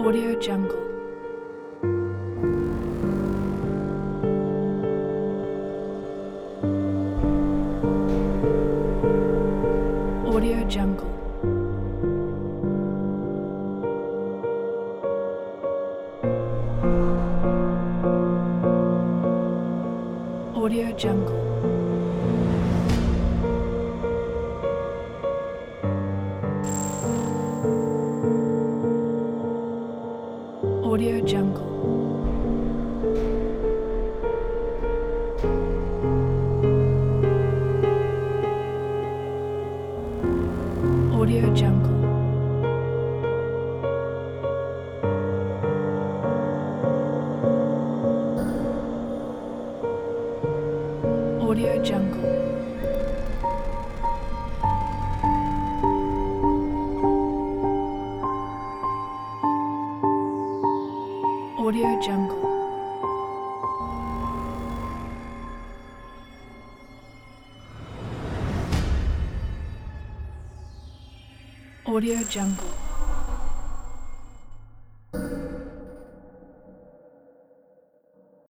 Audio Jungle. Audio Jungle. Audio Jungle. Audio Jungle. Audio Jungle. Audio Jungle. Audio Jungle. Audio Jungle.